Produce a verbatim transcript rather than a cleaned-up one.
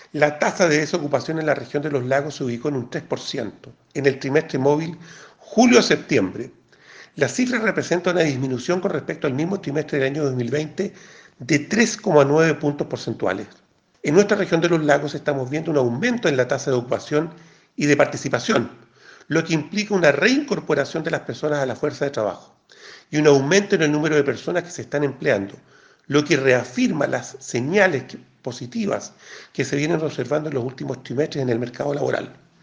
La tasa de desocupación en la región de los lagos se ubicó en un tres por ciento en el trimestre móvil julio-septiembre. La cifra representa una disminución con respecto al mismo trimestre del año dos mil veinte de tres coma nueve puntos porcentuales. En nuestra región de los lagos estamos viendo un aumento en la tasa de ocupación y de participación, lo que implica una reincorporación de las personas a la fuerza de trabajo y un aumento en el número de personas que se están empleando, lo que reafirma las señales positivas que se vienen observando en los últimos trimestres en el mercado laboral.